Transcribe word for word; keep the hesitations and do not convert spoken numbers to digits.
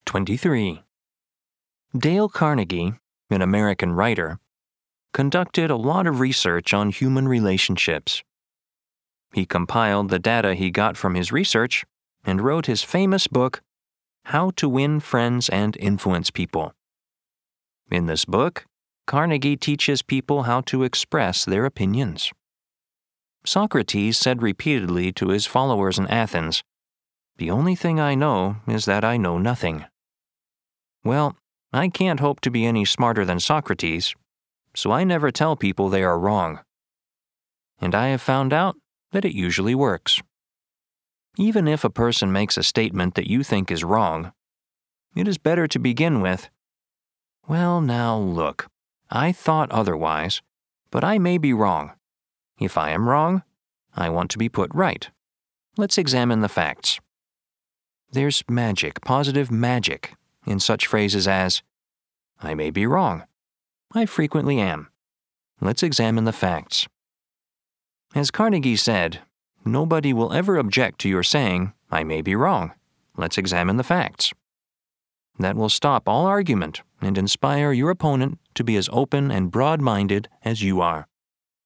twenty-three. Dale Carnegie, an American writer, conducted a lot of research on human relationships. He compiled the data he got from his research and wrote his famous book, How to Win Friends and Influence People. In this book, Carnegie teaches people how to express their opinions. Socrates said repeatedly to his followers in Athens, "The only thing I know is that I know nothing." Well, I can't hope to be any smarter than Socrates, so I never tell people they are wrong. And I have found out that it usually works. Even if a person makes a statement that you think is wrong, it is better to begin with, "Well, now look, I thought otherwise, but I may be wrong. If I am wrong, I want to be put right. Let's examine the facts." There's magic, positive magic, in such phrases as, "I may be wrong. I frequently am. Let's examine the facts." As Carnegie said, nobody will ever object to your saying, "I may be wrong. Let's examine the facts." That will stop all argument and inspire your opponent to be as open and broad-minded as you are.